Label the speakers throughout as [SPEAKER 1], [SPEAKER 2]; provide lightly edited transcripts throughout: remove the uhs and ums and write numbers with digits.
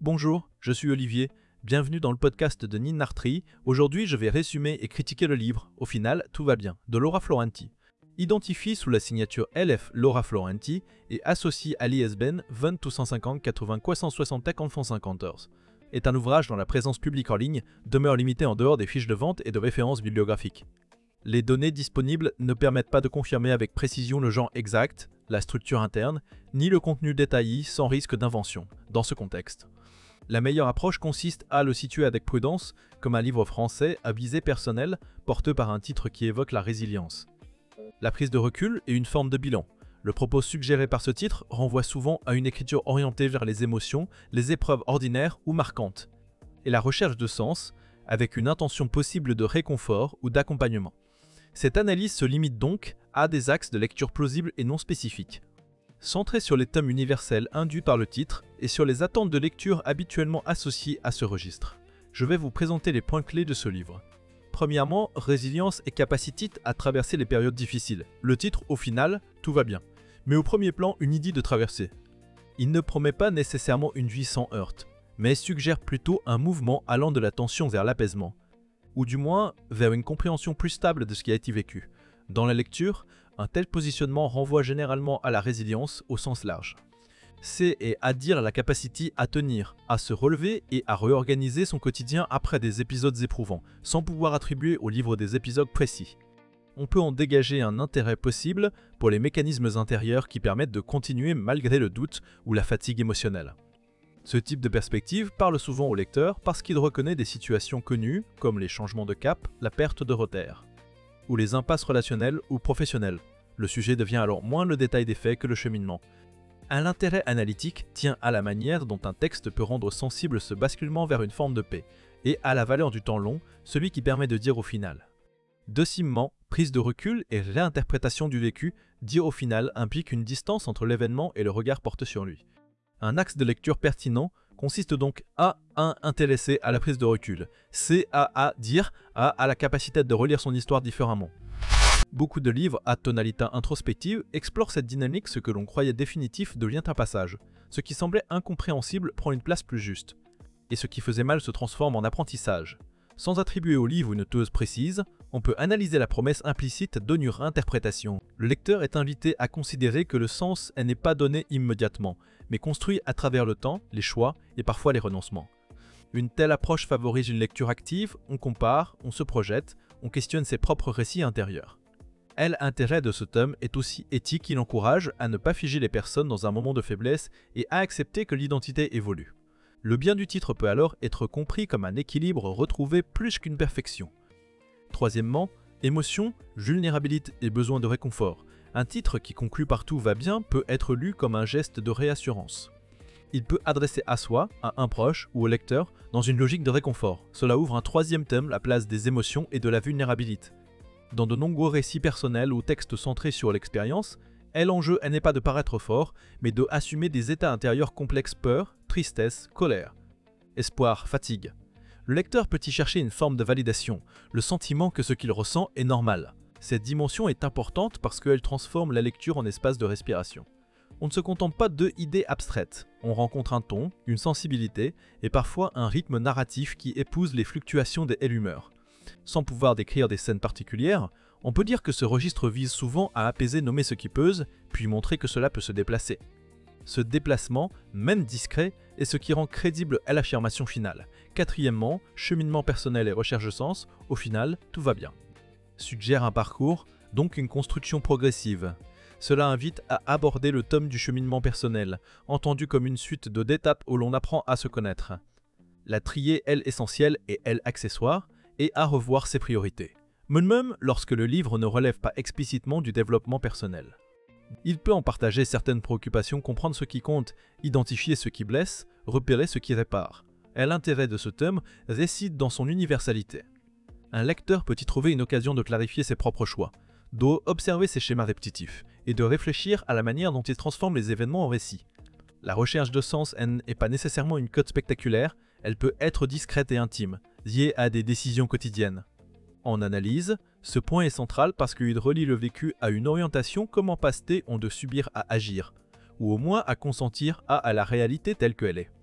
[SPEAKER 1] Bonjour, je suis Olivier, bienvenue dans le podcast de Ninartri. Aujourd'hui, je vais résumer et critiquer le livre « Au final, tout va bien » de Laura Florenti. Identifié sous la signature LF Laura Florenti et associé à l'ISBN 22550 80 460 150 est un ouvrage dont la présence publique en ligne demeure limitée en dehors des fiches de vente et de références bibliographiques. Les données disponibles ne permettent pas de confirmer avec précision le genre exact, la structure interne, ni le contenu détaillé sans risque d'invention, dans ce contexte. La meilleure approche consiste à le situer avec prudence comme un livre français à visée personnelle porté par un titre qui évoque la résilience. La prise de recul est une forme de bilan. Le propos suggéré par ce titre renvoie souvent à une écriture orientée vers les émotions, les épreuves ordinaires ou marquantes, et la recherche de sens, avec une intention possible de réconfort ou d'accompagnement. Cette analyse se limite donc à des axes de lecture plausibles et non spécifiques. Centrée sur les thèmes universels induits par le titre et sur les attentes de lecture habituellement associées à ce registre, je vais vous présenter les points clés de ce livre. Premièrement, résilience et capacité à traverser les périodes difficiles. Le titre, au final, tout va bien. Mais au premier plan, une idée de traversée. Il ne promet pas nécessairement une vie sans heurts, mais suggère plutôt un mouvement allant de la tension vers l'apaisement, ou du moins vers une compréhension plus stable de ce qui a été vécu. Dans la lecture, un tel positionnement renvoie généralement à la résilience au sens large. C'est et à dire la capacité à tenir, à se relever et à réorganiser son quotidien après des épisodes éprouvants, sans pouvoir attribuer au livre des épisodes précis. On peut en dégager un intérêt possible pour les mécanismes intérieurs qui permettent de continuer malgré le doute ou la fatigue émotionnelle. Ce type de perspective parle souvent au lecteur parce qu'il reconnaît des situations connues comme les changements de cap, la perte de repères, ou les impasses relationnelles ou professionnelles. Le sujet devient alors moins le détail des faits que le cheminement. L'intérêt analytique tient à la manière dont un texte peut rendre sensible ce basculement vers une forme de paix, et à la valeur du temps long, celui qui permet de dire au final. Deuxièmement, prise de recul et réinterprétation du vécu, dire au final implique une distance entre l'événement et le regard porté sur lui. Un axe de lecture pertinent consiste donc à 1. Intéresser à la prise de recul, C. À dire, à la capacité de relire son histoire différemment. Beaucoup de livres à tonalité introspective explorent cette dynamique. Ce que l'on croyait définitif devient un passage. Ce qui semblait incompréhensible prend une place plus juste. Et ce qui faisait mal se transforme en apprentissage. Sans attribuer au livre une cause précise, on peut analyser la promesse implicite d'une réinterprétation. Le lecteur est invité à considérer que le sens n'est pas donné immédiatement, mais construit à travers le temps, les choix et parfois les renoncements. Une telle approche favorise une lecture active, on compare, on se projette, on questionne ses propres récits intérieurs. L'intérêt de ce tome est aussi éthique. Il encourage à ne pas figer les personnes dans un moment de faiblesse et à accepter que l'identité évolue. Le bien du titre peut alors être compris comme un équilibre retrouvé plus qu'une perfection. Troisièmement, émotion, vulnérabilité et besoin de réconfort. Un titre qui conclut par tout va bien peut être lu comme un geste de réassurance. Il peut adresser à soi, à un proche ou au lecteur dans une logique de réconfort. Cela ouvre un troisième thème, la place des émotions et de la vulnérabilité. Dans de nombreux récits personnels ou textes centrés sur l'expérience, l'enjeu n'est pas de paraître fort, mais de assumer des états intérieurs complexes: peur, tristesse, colère, espoir, fatigue. Le lecteur peut y chercher une forme de validation, le sentiment que ce qu'il ressent est normal. Cette dimension est importante parce qu'elle transforme la lecture en espace de respiration. On ne se contente pas d'idées abstraites, on rencontre un ton, une sensibilité et parfois un rythme narratif qui épouse les fluctuations des humeurs. Sans pouvoir décrire des scènes particulières, on peut dire que ce registre vise souvent à apaiser, nommer ce qui pèse, puis montrer que cela peut se déplacer. Ce déplacement, même discret, est ce qui rend crédible l'affirmation finale. Quatrièmement, cheminement personnel et recherche de sens, au final, tout va bien. Suggère un parcours, donc une construction progressive. Cela invite à aborder le tome du cheminement personnel, entendu comme une suite d'étapes où l'on apprend à se connaître. La trier, elle essentielle et elle accessoire, et à revoir ses priorités. Même lorsque le livre ne relève pas explicitement du développement personnel. Il peut en partager certaines préoccupations, comprendre ce qui compte, identifier ce qui blesse, repérer ce qui répare. L'intérêt de ce thème réside dans son universalité. Un lecteur peut y trouver une occasion de clarifier ses propres choix, d'observer ses schémas répétitifs et de réfléchir à la manière dont il transforme les événements en récits. La recherche de sens n'est pas nécessairement une quête spectaculaire, elle peut être discrète et intime, liée à des décisions quotidiennes. En analyse, ce point est central parce qu'il relie le vécu à une orientation: comment passer de subir à agir, ou au moins à consentir à la réalité telle qu'elle est.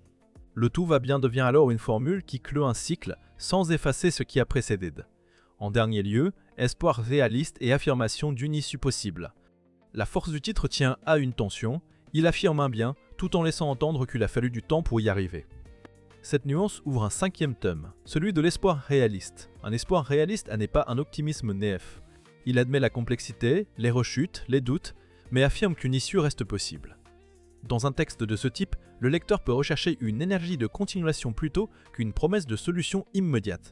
[SPEAKER 1] Le tout va bien devient alors une formule qui clôt un cycle sans effacer ce qui a précédé. En dernier lieu, espoir réaliste et affirmation d'une issue possible. La force du titre tient à une tension, il affirme un bien tout en laissant entendre qu'il a fallu du temps pour y arriver. Cette nuance ouvre un 5e tome, celui de l'espoir réaliste. Un espoir réaliste n'est pas un optimisme naïf. Il admet la complexité, les rechutes, les doutes, mais affirme qu'une issue reste possible. Dans un texte de ce type, le lecteur peut rechercher une énergie de continuation plutôt qu'une promesse de solution immédiate.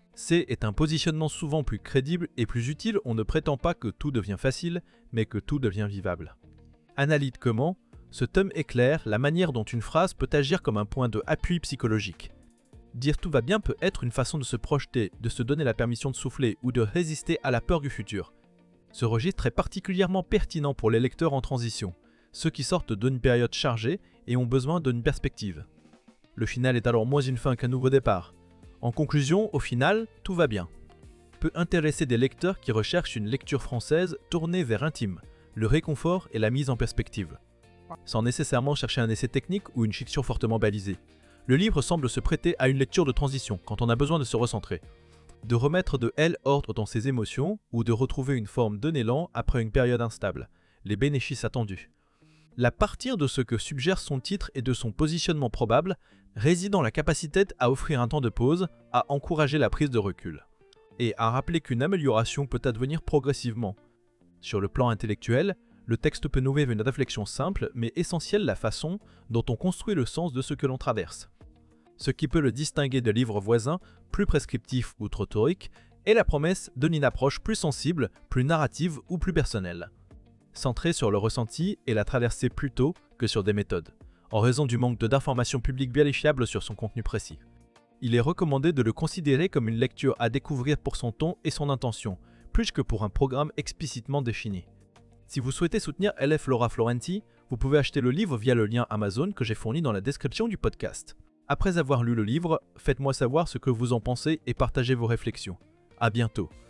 [SPEAKER 1] C est un positionnement souvent plus crédible et plus utile, on ne prétend pas que tout devient facile, mais que tout devient vivable. Analytiquement, ce tome éclaire la manière dont une phrase peut agir comme un point de appui psychologique. Dire tout va bien peut être une façon de se projeter, de se donner la permission de souffler ou de résister à la peur du futur. Ce registre est particulièrement pertinent pour les lecteurs en transition, ceux qui sortent d'une période chargée et ont besoin d'une perspective. Le final est alors moins une fin qu'un nouveau départ. En conclusion, au final, tout va bien. Peut intéresser des lecteurs qui recherchent une lecture française tournée vers l'intime, le réconfort et la mise en perspective, sans nécessairement chercher un essai technique ou une fiction fortement balisée. Le livre semble se prêter à une lecture de transition quand on a besoin de se recentrer, de remettre de l'ordre dans ses émotions ou de retrouver une forme d'un élan après une période instable, les bénéfices attendus. La partir de ce que suggère son titre et de son positionnement probable réside dans la capacité à offrir un temps de pause, à encourager la prise de recul, et à rappeler qu'une amélioration peut advenir progressivement. Sur le plan intellectuel, le texte peut nourrir une réflexion simple mais essentielle la façon dont on construit le sens de ce que l'on traverse. Ce qui peut le distinguer de livres voisins, plus prescriptifs ou rhétoriques, est la promesse d'une approche plus sensible, plus narrative ou plus personnelle, centrée sur le ressenti et la traversée plutôt que sur des méthodes, en raison du manque d'informations publiques vérifiables sur son contenu précis. Il est recommandé de le considérer comme une lecture à découvrir pour son ton et son intention, plus que pour un programme explicitement défini. Si vous souhaitez soutenir LF Laura Florenti, vous pouvez acheter le livre via le lien Amazon que j'ai fourni dans la description du podcast. Après avoir lu le livre, faites-moi savoir ce que vous en pensez et partagez vos réflexions. À bientôt.